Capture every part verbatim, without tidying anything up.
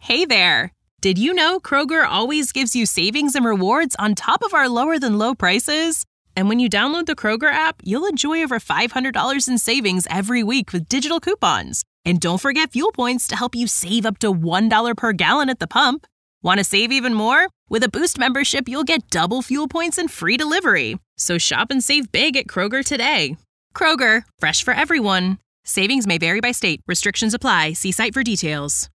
Hey there! Did you know Kroger always gives you savings and rewards on top of our lower-than-low prices? And when you download the Kroger app, you'll enjoy over five hundred dollars in savings every week with digital coupons. And don't forget fuel points to help you save up to one dollar per gallon at the pump. Want to save even more? With a Boost membership, you'll get double fuel points and free delivery. So shop and save big at Kroger today. Kroger, fresh for everyone. Savings may vary by state. Restrictions apply. See site for details.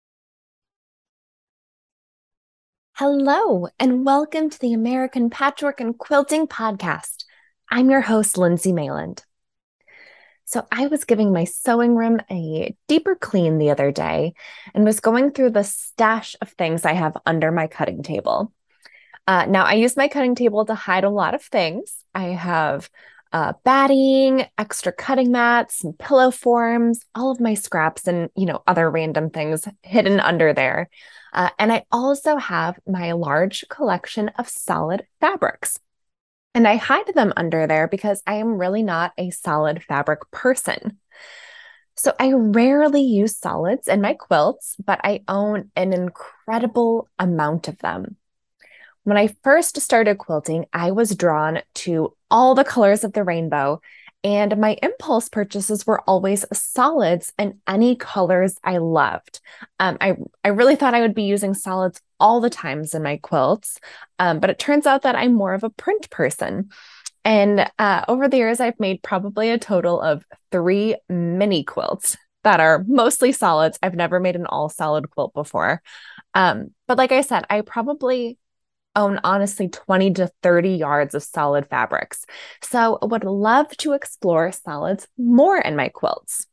Hello, and welcome to the American Patchwork and Quilting Podcast. I'm your host, Lindsay Mayland. So I was giving my sewing room a deeper clean the other day and was going through the stash of things I have under my cutting table. Uh, now, I use my cutting table to hide a lot of things. I have uh, batting, extra cutting mats, some pillow forms, all of my scraps and, you know, other random things hidden under there. Uh, and I also have my large collection of solid fabrics. And I hide them under there because I am really not a solid fabric person. So I rarely use solids in my quilts, but I own an incredible amount of them. When I first started quilting, I was drawn to all the colors of the rainbow, and my impulse purchases were always solids and any colors I loved. Um, I, I really thought I would be using solids all the times in my quilts, um, but it turns out that I'm more of a print person. And uh, over the years, I've made probably a total of three mini quilts that are mostly solids. I've never made an all solid quilt before. Um, but like I said, I probably own honestly twenty to thirty yards of solid fabrics. So I would love to explore solids more in my quilts.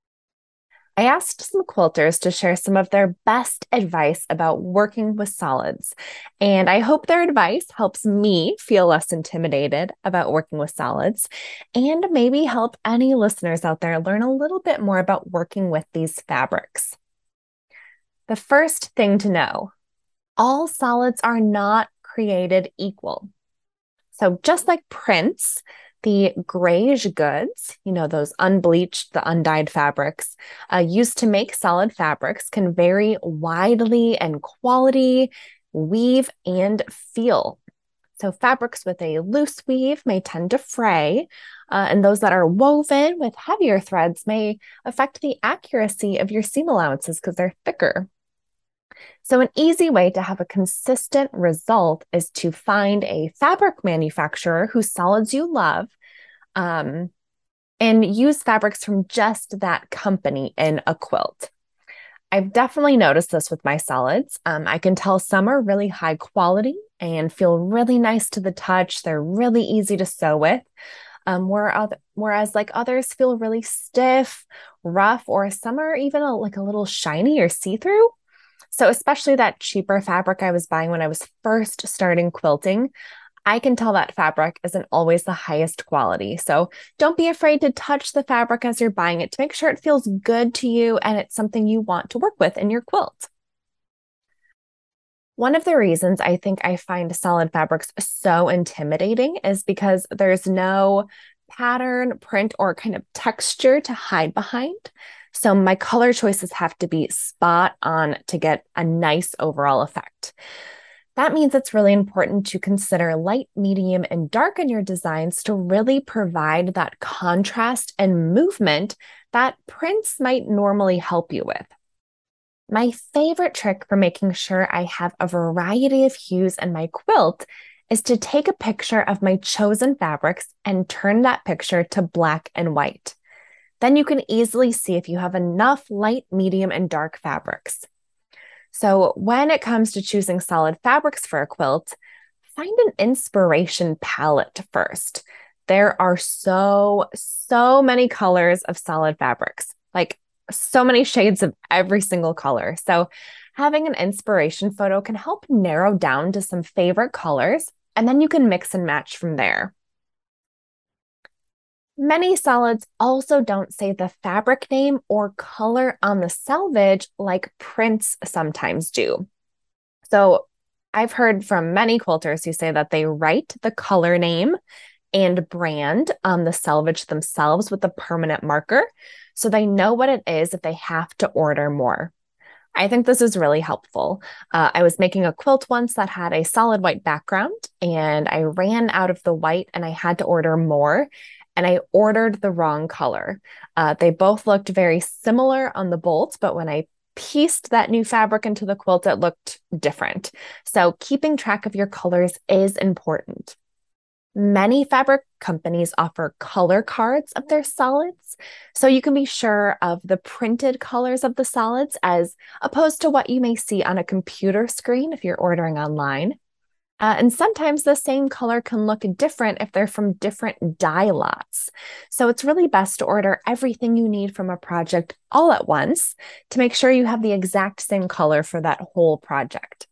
I asked some quilters to share some of their best advice about working with solids, and I hope their advice helps me feel less intimidated about working with solids and maybe help any listeners out there learn a little bit more about working with these fabrics. The first thing to know, all solids are not created equal. So just like prints, the grayish goods, you know, those unbleached, the undyed fabrics uh, used to make solid fabrics can vary widely in quality, weave, and feel. So fabrics with a loose weave may tend to fray, uh, and those that are woven with heavier threads may affect the accuracy of your seam allowances because they're thicker. So an easy way to have a consistent result is to find a fabric manufacturer whose solids you love, um, and use fabrics from just that company in a quilt. I've definitely noticed this with my solids. Um, I can tell some are really high quality and feel really nice to the touch. They're really easy to sew with. Um, whereas like others feel really stiff, rough, or some are even a, like a little shiny or see-through. So especially that cheaper fabric I was buying when I was first starting quilting, I can tell that fabric isn't always the highest quality. So don't be afraid to touch the fabric as you're buying it to make sure it feels good to you and it's something you want to work with in your quilt. One of the reasons I think I find solid fabrics so intimidating is because there's no pattern, print, or kind of texture to hide behind. So my color choices have to be spot on to get a nice overall effect. That means it's really important to consider light, medium, and dark in your designs to really provide that contrast and movement that prints might normally help you with. My favorite trick for making sure I have a variety of hues in my quilt is to take a picture of my chosen fabrics and turn that picture to black and white. Then you can easily see if you have enough light, medium, and dark fabrics. So when it comes to choosing solid fabrics for a quilt, find an inspiration palette first. There are so, so many colors of solid fabrics, like so many shades of every single color. So having an inspiration photo can help narrow down to some favorite colors, and then you can mix and match from there. Many solids also don't say the fabric name or color on the selvage like prints sometimes do. So I've heard from many quilters who say that they write the color name and brand on the selvage themselves with a permanent marker so they know what it is if they have to order more. I think this is really helpful. Uh, I was making a quilt once that had a solid white background, and I ran out of the white and I had to order more, and I ordered the wrong color. Uh, they both looked very similar on the bolts, but when I pieced that new fabric into the quilt, it looked different. So keeping track of your colors is important. Many fabric companies offer color cards of their solids, so you can be sure of the printed colors of the solids as opposed to what you may see on a computer screen if you're ordering online. Uh, and sometimes the same color can look different if they're from different dye lots. So it's really best to order everything you need from a project all at once to make sure you have the exact same color for that whole project.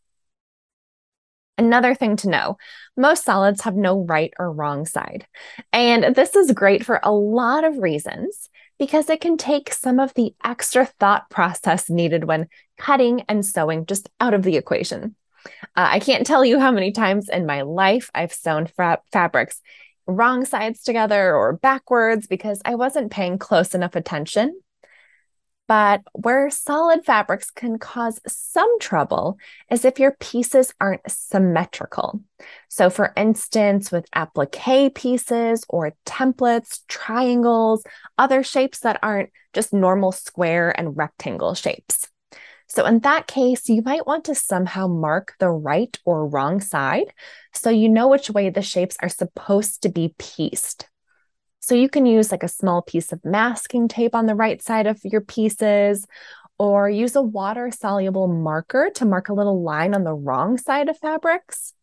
Another thing to know, most solids have no right or wrong side. And this is great for a lot of reasons because it can take some of the extra thought process needed when cutting and sewing just out of the equation. Uh, I can't tell you how many times in my life I've sewn fra- fabrics wrong sides together or backwards because I wasn't paying close enough attention. But where solid fabrics can cause some trouble is if your pieces aren't symmetrical. So for instance, with applique pieces or templates, triangles, other shapes that aren't just normal square and rectangle shapes. So in that case, you might want to somehow mark the right or wrong side so you know which way the shapes are supposed to be pieced. So you can use like a small piece of masking tape on the right side of your pieces, or use a water-soluble marker to mark a little line on the wrong side of fabrics.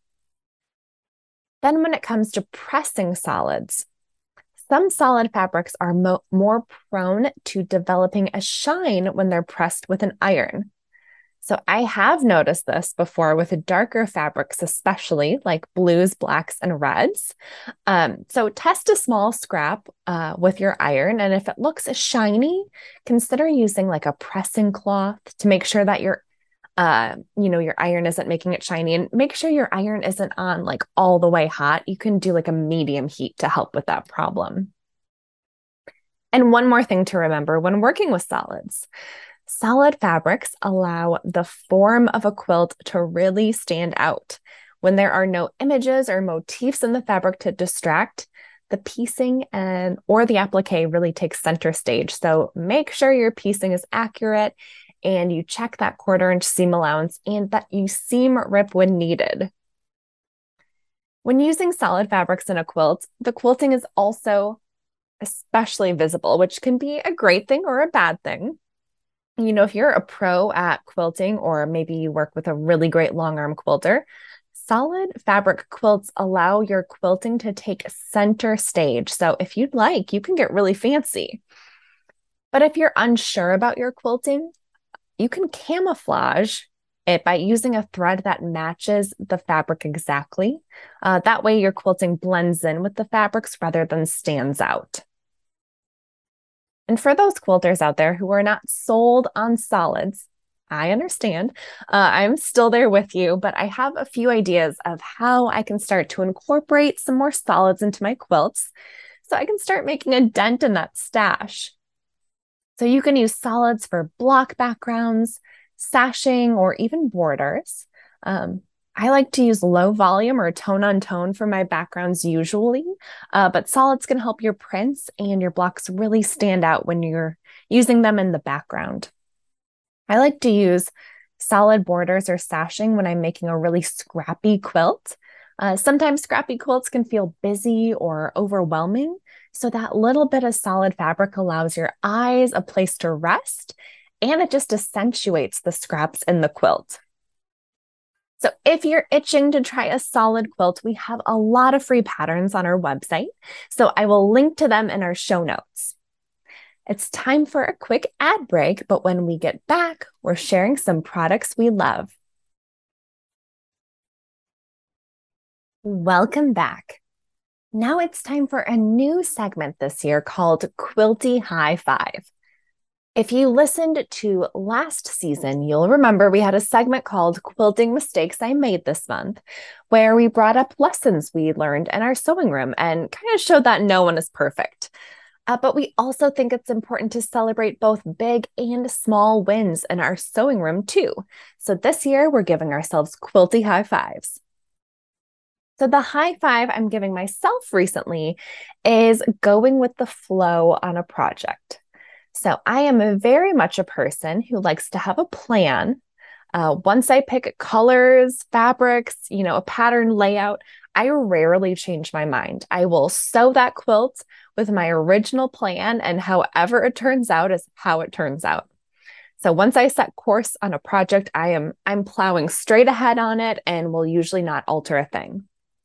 Then when it comes to pressing solids, some solid fabrics are mo- more prone to developing a shine when they're pressed with an iron. So I have noticed this before with darker fabrics, especially like blues, blacks, and reds. Um, so test a small scrap uh, with your iron, and if it looks shiny, consider using like a pressing cloth to make sure that your, uh, you know, your iron isn't making it shiny, and make sure your iron isn't on like all the way hot. You can do like a medium heat to help with that problem. And one more thing to remember when working with solids. Solid fabrics allow the form of a quilt to really stand out. When there are no images or motifs in the fabric to distract, the piecing and or the applique really takes center stage. So make sure your piecing is accurate and you check that quarter inch seam allowance and that you seam rip when needed. When using solid fabrics in a quilt, the quilting is also especially visible, which can be a great thing or a bad thing. You know, if you're a pro at quilting, or maybe you work with a really great long arm quilter, solid fabric quilts allow your quilting to take center stage. So if you'd like, you can get really fancy. But if you're unsure about your quilting, you can camouflage it by using a thread that matches the fabric exactly. Uh, that way your quilting blends in with the fabrics rather than stands out. And for those quilters out there who are not sold on solids, I understand. Uh, I'm still there with you, but I have a few ideas of how I can start to incorporate some more solids into my quilts so I can start making a dent in that stash. So you can use solids for block backgrounds, sashing, or even borders. Um, I like to use low volume or tone on tone for my backgrounds usually, uh, but solids can help your prints and your blocks really stand out when you're using them in the background. I like to use solid borders or sashing when I'm making a really scrappy quilt. Uh, sometimes scrappy quilts can feel busy or overwhelming, so that little bit of solid fabric allows your eyes a place to rest, and it just accentuates the scraps in the quilt. So if you're itching to try a solid quilt, we have a lot of free patterns on our website, so I will link to them in our show notes. It's time for a quick ad break, but when we get back, we're sharing some products we love. Welcome back. Now it's time for a new segment this year called Quilty High Five. If you listened to last season, you'll remember we had a segment called Quilting Mistakes I Made This Month, where we brought up lessons we learned in our sewing room and kind of showed that no one is perfect. Uh, but we also think it's important to celebrate both big and small wins in our sewing room too. So this year we're giving ourselves quilty high fives. So the high five I'm giving myself recently is going with the flow on a project. So I am a very much a person who likes to have a plan. Uh, once I pick colors, fabrics, you know, a pattern layout, I rarely change my mind. I will sew that quilt with my original plan, and however it turns out is how it turns out. So once I set course on a project, I am I'm plowing straight ahead on it and will usually not alter a thing.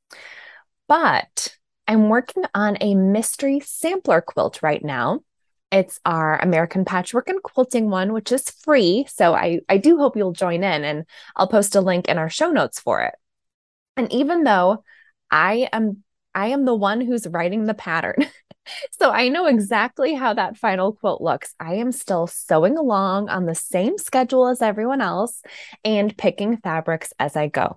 But I'm working on a mystery sampler quilt right now. It's our American Patchwork and Quilting one, which is free. So I, I do hope you'll join in, and I'll post a link in our show notes for it. And even though I am I am the one who's writing the pattern, so I know exactly how that final quilt looks, I am still sewing along on the same schedule as everyone else and picking fabrics as I go.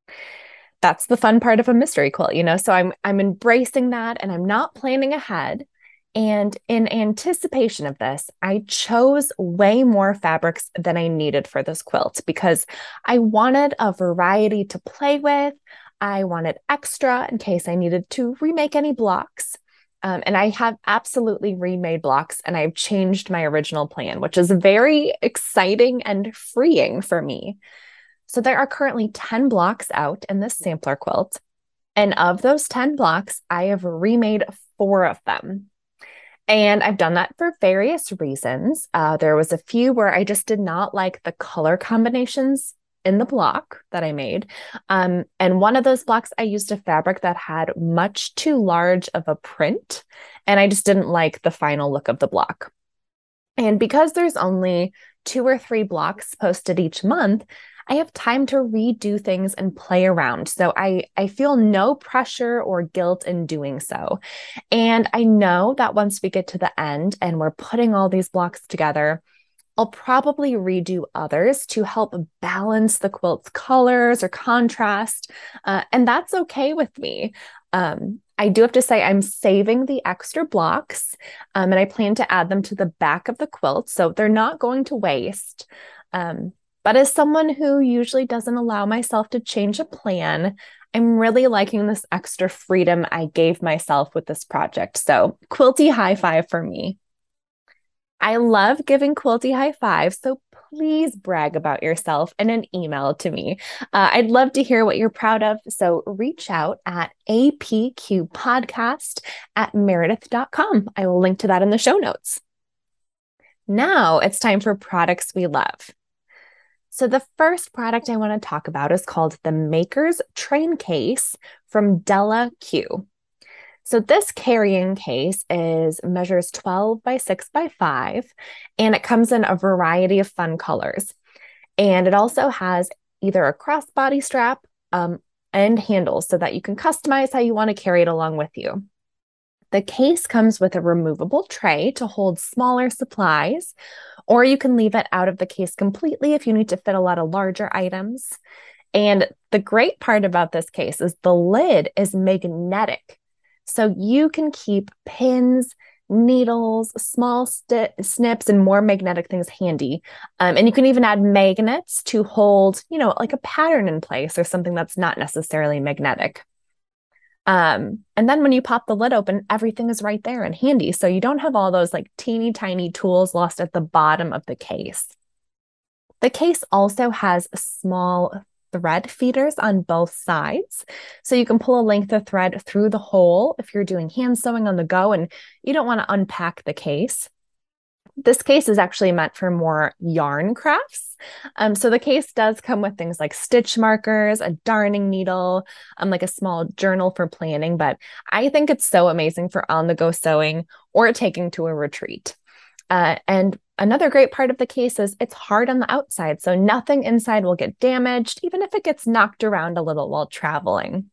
That's the fun part of a mystery quilt, you know? So I'm I'm embracing that, and I'm not planning ahead. And in anticipation of this, I chose way more fabrics than I needed for this quilt because I wanted a variety to play with. I wanted extra in case I needed to remake any blocks. Um, and I have absolutely remade blocks, and I've changed my original plan, which is very exciting and freeing for me. So there are currently ten blocks out in this sampler quilt. And of those ten blocks, I have remade four of them. And I've done that for various reasons. Uh, there was a few where I just did not like the color combinations in the block that I made. Um, and one of those blocks, I used a fabric that had much too large of a print, and I just didn't like the final look of the block. And because there's only two or three blocks posted each month, I have time to redo things and play around. So I, I feel no pressure or guilt in doing so. And I know that once we get to the end and we're putting all these blocks together, I'll probably redo others to help balance the quilt's colors or contrast. Uh, and that's okay with me. Um, I do have to say I'm saving the extra blocks, um, and I plan to add them to the back of the quilt, so they're not going to waste. Um, But as someone who usually doesn't allow myself to change a plan, I'm really liking this extra freedom I gave myself with this project. So quilty high five for me. I love giving quilty high fives, so please brag about yourself in an email to me. Uh, I'd love to hear what you're proud of. So reach out at apqpodcast at meredith dot com. I will link to that in the show notes. Now it's time for products we love. So the first product I want to talk about is called the Maker's Train Case from Della Q. So this carrying case is measures twelve by six by five, and it comes in a variety of fun colors. And it also has either a crossbody strap um, and handles so that you can customize how you want to carry it along with you. The case comes with a removable tray to hold smaller supplies, or you can leave it out of the case completely if you need to fit a lot of larger items. And the great part about this case is the lid is magnetic. So you can keep pins, needles, small st- snips, and more magnetic things handy. Um, and you can even add magnets to hold, you know, like a pattern in place or something that's not necessarily magnetic. Um, and then when you pop the lid open, everything is right there and handy. So you don't have all those like teeny tiny tools lost at the bottom of the case. The case also has small thread feeders on both sides. So you can pull a length of thread through the hole if you're doing hand sewing on the go and you don't want to unpack the case. This case is actually meant for more yarn crafts. Um, so the case does come with things like stitch markers, a darning needle, um, like a small journal for planning, but I think it's so amazing for on-the-go sewing or taking to a retreat. Uh, and another great part of the case is it's hard on the outside, so nothing inside will get damaged, even if it gets knocked around a little while traveling.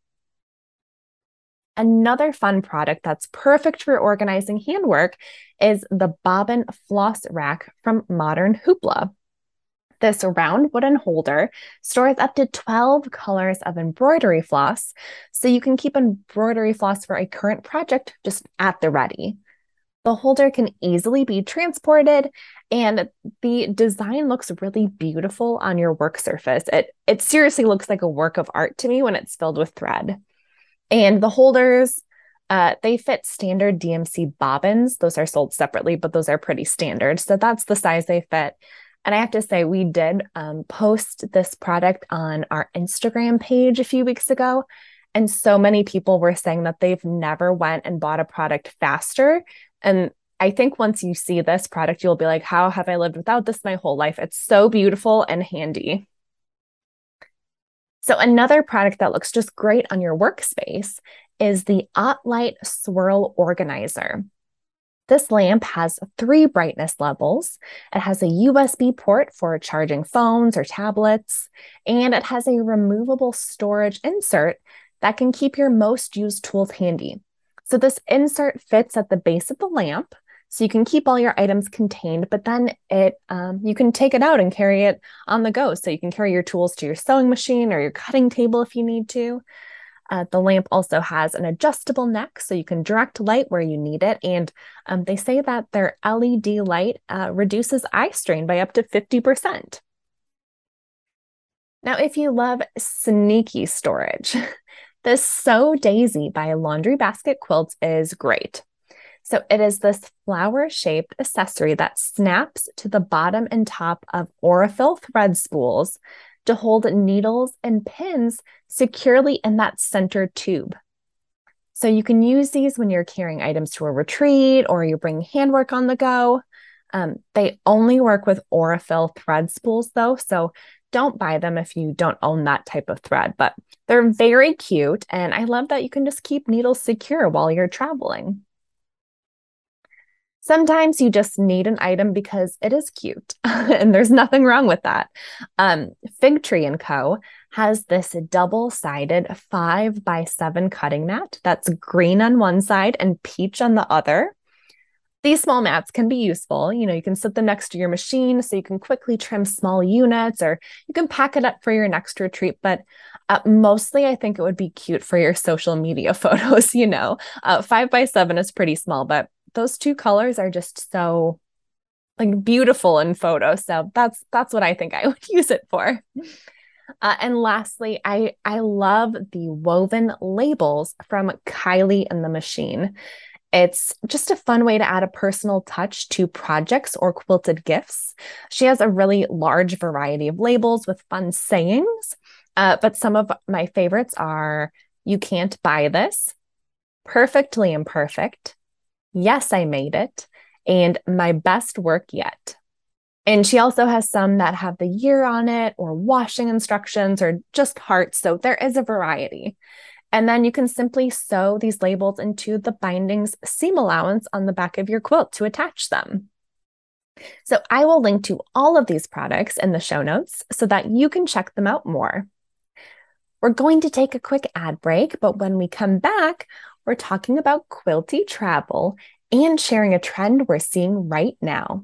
Another fun product that's perfect for organizing handwork is the Bobbin Floss Rack from Modern Hoopla. This round wooden holder stores up to twelve colors of embroidery floss, so you can keep embroidery floss for a current project just at the ready. The holder can easily be transported, and the design looks really beautiful on your work surface. It, it seriously looks like a work of art to me when it's filled with thread. And the holders, uh, they fit standard D M C bobbins. Those are sold separately, but those are pretty standard. So that's the size they fit. And I have to say, we did um, post this product on our Instagram page a few weeks ago. And so many people were saying that they've never went and bought a product faster. And I think once you see this product, you'll be like, how have I lived without this my whole life? It's so beautiful and handy. So another product that looks just great on your workspace is the OttLite Swirl Organizer. This lamp has three brightness levels. It has a U S B port for charging phones or tablets, and it has a removable storage insert that can keep your most used tools handy. So this insert fits at the base of the lamp, so you can keep all your items contained, but then it um, you can take it out and carry it on the go. So you can carry your tools to your sewing machine or your cutting table if you need to. Uh, the lamp also has an adjustable neck, so you can direct light where you need it. And um, they say that their L E D light uh, reduces eye strain by up to fifty percent. Now, if you love sneaky storage, this Sew Daisy by Laundry Basket Quilts is great. So it is this flower-shaped accessory that snaps to the bottom and top of Aurifil thread spools to hold needles and pins securely in that center tube. So you can use these when you're carrying items to a retreat or you bring handwork on the go. Um, they only work with Aurifil thread spools though, so don't buy them if you don't own that type of thread, but they're very cute. And I love that you can just keep needles secure while you're traveling. Sometimes you just need an item because it is cute and there's nothing wrong with that. Um, Fig Tree and Co. has this double-sided five by seven cutting mat that's green on one side and peach on the other. These small mats can be useful. You know, you can sit them next to your machine so you can quickly trim small units, or you can pack it up for your next retreat. But uh, mostly I think it would be cute for your social media photos, you know. Uh, five by seven is pretty small, but those two colors are just so like beautiful in photos. So that's that's what I think I would use it for. Uh, and lastly, I I love the woven labels from Kylie and the Machine. It's just a fun way to add a personal touch to projects or quilted gifts. She has a really large variety of labels with fun sayings, uh, but some of my favorites are "You can't buy this," "Perfectly imperfect," "Yes, I made it," and "My best work yet." And she also has some that have the year on it, or washing instructions, or just hearts. So there is a variety. And then you can simply sew these labels into the binding's seam allowance on the back of your quilt to attach them. So I will link to all of these products in the show notes so that you can check them out more. We're going to take a quick ad break, but when we come back, we're talking about quilty travel and sharing a trend we're seeing right now.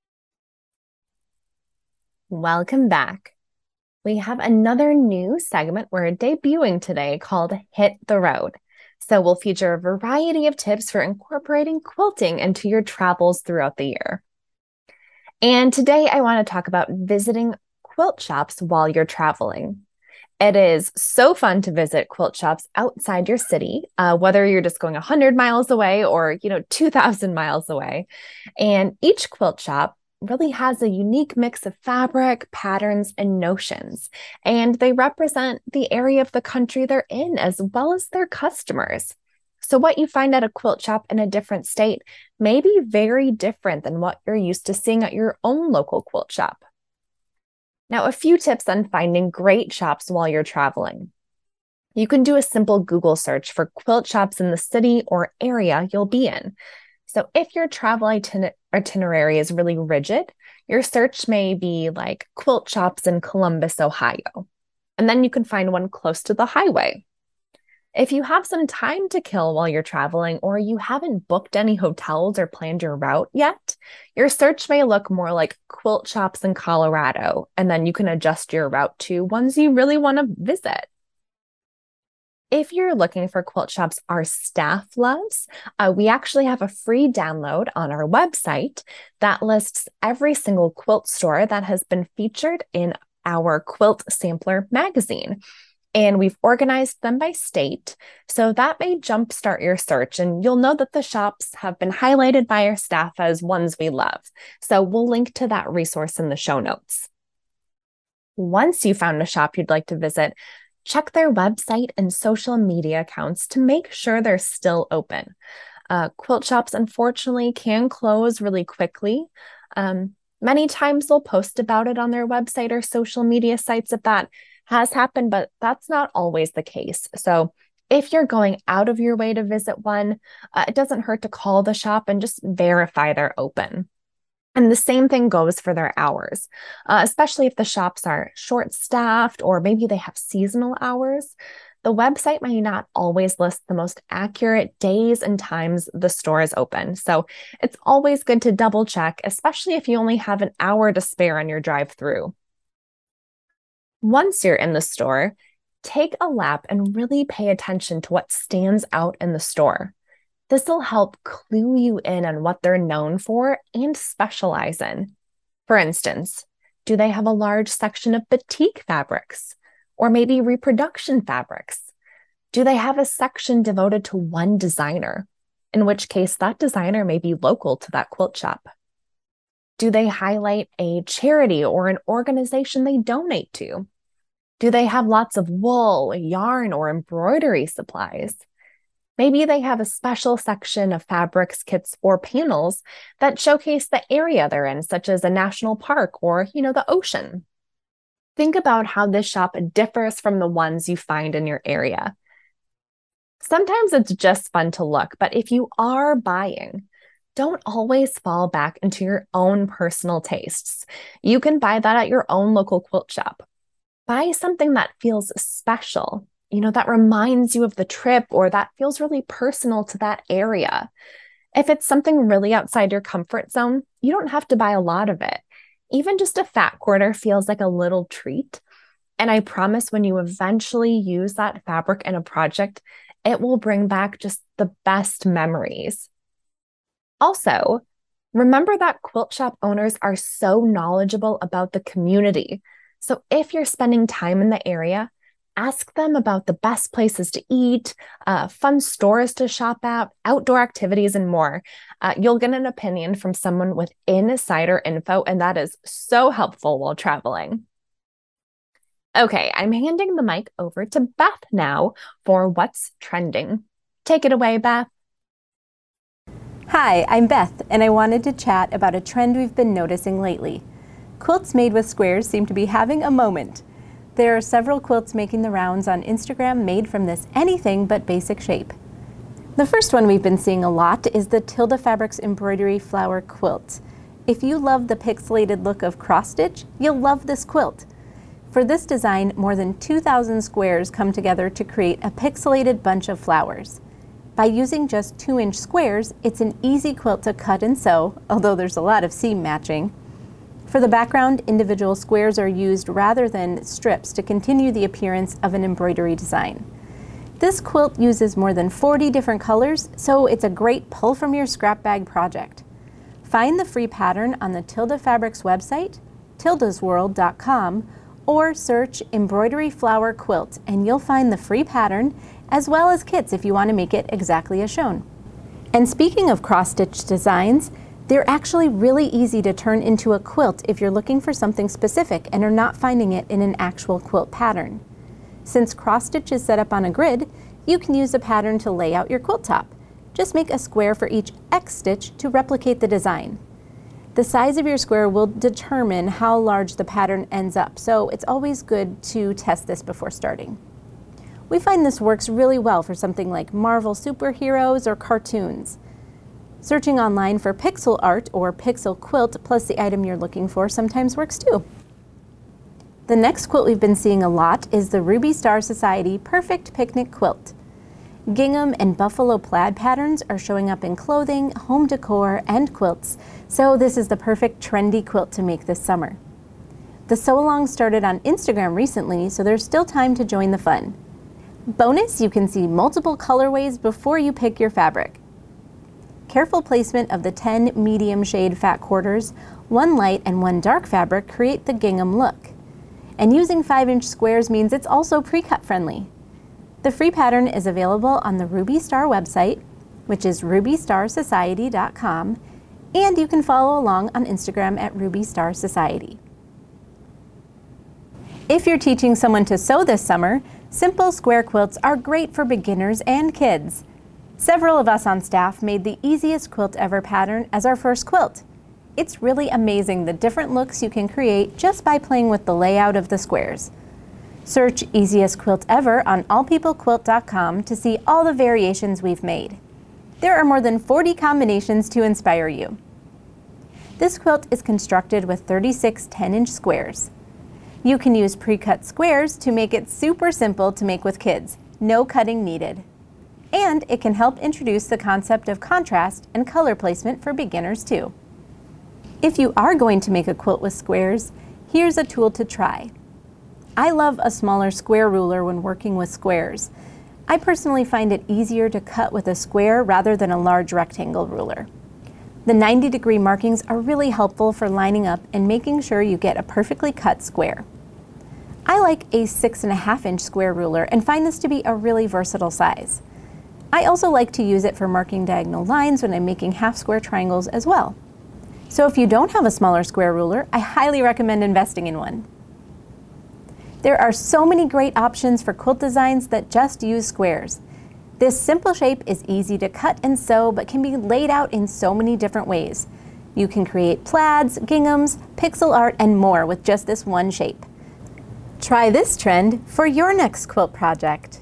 Welcome back. We have another new segment we're debuting today called Hit the Road. So we'll feature a variety of tips for incorporating quilting into your travels throughout the year. And today I want to talk about visiting quilt shops while you're traveling. It is so fun to visit quilt shops outside your city, uh, whether you're just going one hundred miles away or, you know, two thousand miles away. And each quilt shop really has a unique mix of fabric, patterns, and notions. And they represent the area of the country they're in as well as their customers. So what you find at a quilt shop in a different state may be very different than what you're used to seeing at your own local quilt shop. Now, a few tips on finding great shops while you're traveling. You can do a simple Google search for quilt shops in the city or area you'll be in. So if your travel itiner- itinerary is really rigid, your search may be like quilt shops in Columbus, Ohio, and then you can find one close to the highway. If you have some time to kill while you're traveling, or you haven't booked any hotels or planned your route yet, your search may look more like quilt shops in Colorado, and then you can adjust your route to ones you really want to visit. if you're looking for quilt shops our staff loves, uh, we actually have a free download on our website that lists every single quilt store that has been featured in our Quilt Sampler magazine. And we've organized them by state, so that may jumpstart your search, and you'll know that the shops have been highlighted by our staff as ones we love. So we'll link to that resource in the show notes. Once you found a shop you'd like to visit, check their website and social media accounts to make sure they're still open. Uh, quilt shops, unfortunately, can close really quickly. Um, many times they'll post about it on their website or social media sites if that has happened, but that's not always the case. So if you're going out of your way to visit one, uh, it doesn't hurt to call the shop and just verify they're open. And the same thing goes for their hours, uh, especially if the shops are short-staffed or maybe they have seasonal hours. The website may not always list the most accurate days and times the store is open. So it's always good to double check, especially if you only have an hour to spare on your drive through. Once you're in the store, take a lap and really pay attention to what stands out in the store. This will help clue you in on what they're known for and specialize in. For instance, do they have a large section of batik fabrics or maybe reproduction fabrics? Do they have a section devoted to one designer, in which case that designer may be local to that quilt shop? Do they highlight a charity or an organization they donate to? Do they have lots of wool, yarn, or embroidery supplies? Maybe they have a special section of fabrics, kits, or panels that showcase the area they're in, such as a national park or, you know, the ocean. Think about how this shop differs from the ones you find in your area. Sometimes it's just fun to look, but if you are buying, don't always fall back into your own personal tastes. You can buy that at your own local quilt shop. Buy something that feels special, you know, that reminds you of the trip or that feels really personal to that area. If it's something really outside your comfort zone, you don't have to buy a lot of it. Even just a fat quarter feels like a little treat. And I promise when you eventually use that fabric in a project, it will bring back just the best memories. Also, remember that quilt shop owners are so knowledgeable about the community. So if you're spending time in the area, ask them about the best places to eat, uh, fun stores to shop at, outdoor activities, and more. Uh, you'll get an opinion from someone with insider info, and that is so helpful while traveling. Okay, I'm handing the mic over to Beth now for What's Trending. Take it away, Beth. Hi, I'm Beth, and I wanted to chat about a trend we've been noticing lately. Quilts made with squares seem to be having a moment. There are several quilts making the rounds on Instagram made from this anything but basic shape. The first one we've been seeing a lot is the Tilda Fabrics embroidery flower quilt. If you love the pixelated look of cross stitch, you'll love this quilt. For this design, more than two thousand squares come together to create a pixelated bunch of flowers. By using just two inch squares, it's an easy quilt to cut and sew, although there's a lot of seam matching. For the background, individual squares are used rather than strips to continue the appearance of an embroidery design. This quilt uses more than forty different colors, so it's a great pull from your scrap bag project. Find the free pattern on the Tilda Fabrics website, tildas world dot com, or search embroidery flower quilt and you'll find the free pattern as well as kits if you want to make it exactly as shown. And speaking of cross-stitch designs, they're actually really easy to turn into a quilt if you're looking for something specific and are not finding it in an actual quilt pattern. Since cross-stitch is set up on a grid, you can use a pattern to lay out your quilt top. Just make a square for each X stitch to replicate the design. The size of your square will determine how large the pattern ends up, so it's always good to test this before starting. We find this works really well for something like Marvel superheroes or cartoons. Searching online for pixel art or pixel quilt plus the item you're looking for sometimes works too. The next quilt we've been seeing a lot is the Ruby Star Society Perfect Picnic Quilt. Gingham and buffalo plaid patterns are showing up in clothing, home decor, and quilts, so this is the perfect trendy quilt to make this summer. The sew-along started on Instagram recently, so there's still time to join the fun. Bonus, you can see multiple colorways before you pick your fabric. Careful placement of the ten medium shade fat quarters, one light and one dark fabric create the gingham look. And using five inch squares means it's also pre-cut friendly. The free pattern is available on the Ruby Star website, which is ruby star society dot com, and you can follow along on Instagram at Ruby Star Society. If you're teaching someone to sew this summer, simple square quilts are great for beginners and kids. Several of us on staff made the Easiest Quilt Ever pattern as our first quilt. It's really amazing the different looks you can create just by playing with the layout of the squares. Search Easiest Quilt Ever on all people quilt dot com to see all the variations we've made. There are more than forty combinations to inspire you. This quilt is constructed with thirty-six ten inch squares. You can use pre-cut squares to make it super simple to make with kids, no cutting needed. And it can help introduce the concept of contrast and color placement for beginners too. If you are going to make a quilt with squares, here's a tool to try. I love a smaller square ruler when working with squares. I personally find it easier to cut with a square rather than a large rectangle ruler. The ninety degree markings are really helpful for lining up and making sure you get a perfectly cut square. I like a six and a half inch square ruler and find this to be a really versatile size. I also like to use it for marking diagonal lines when I'm making half square triangles as well. So if you don't have a smaller square ruler, I highly recommend investing in one. There are so many great options for quilt designs that just use squares. This simple shape is easy to cut and sew, but can be laid out in so many different ways. You can create plaids, ginghams, pixel art, and more with just this one shape. Try this trend for your next quilt project.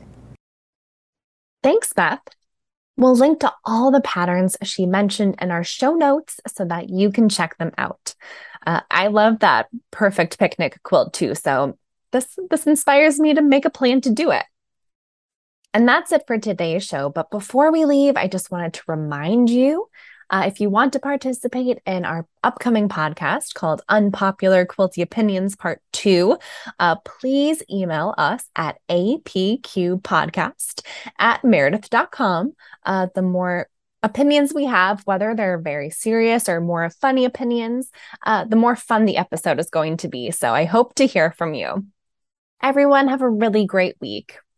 Thanks, Beth. We'll link to all the patterns she mentioned in our show notes so that you can check them out. Uh, I love that perfect picnic quilt too, so this, this inspires me to make a plan to do it. And that's it for today's show. But before we leave, I just wanted to remind you, uh, if you want to participate in our upcoming podcast called Unpopular Quilty Opinions Part two, uh, please email us at apqpodcast at meredith dot com. Uh, the more opinions we have, whether they're very serious or more funny opinions, uh, the more fun the episode is going to be. So I hope to hear from you. Everyone, have a really great week.